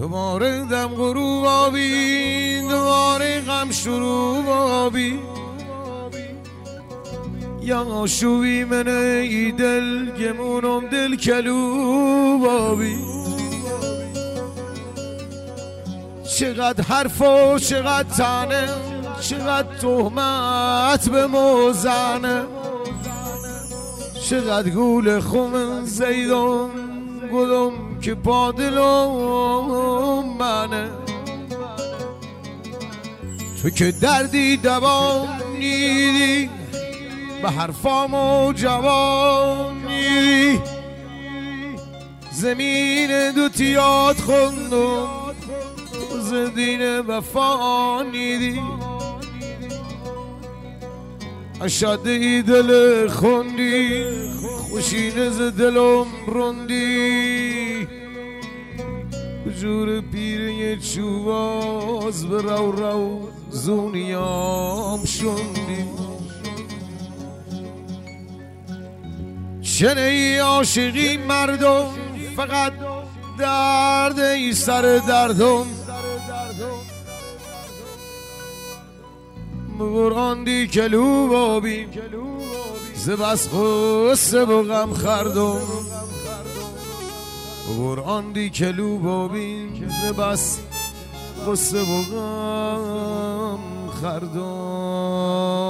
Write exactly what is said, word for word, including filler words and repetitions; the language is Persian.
دوباره دم غروب آبی، دوباره غم شروع آبی. یا شوی من ای دل گمونم دل کلوب آبی. چقدر حرف و چقدر تنه، چقدر تهمت به موزنه، چقدر گول خم زیدم گلم که با دلم منه. تو که دردی دوام نیدی، به حرفامو جواب نیدی. زمین دو تیات خوندم، زدین وفا نیدی. اشاده دل خوندی، خوشینه ز دلم روندی. جور پیره چوباز به رو رو زونیام شوندی. چنه ای عاشقی مردم، فقط درد ای سر دردم. براندی کلوب آبی، ز بس غصه و غم خردم. براندی کلوب آبی، ز بس غصه و غم خردم.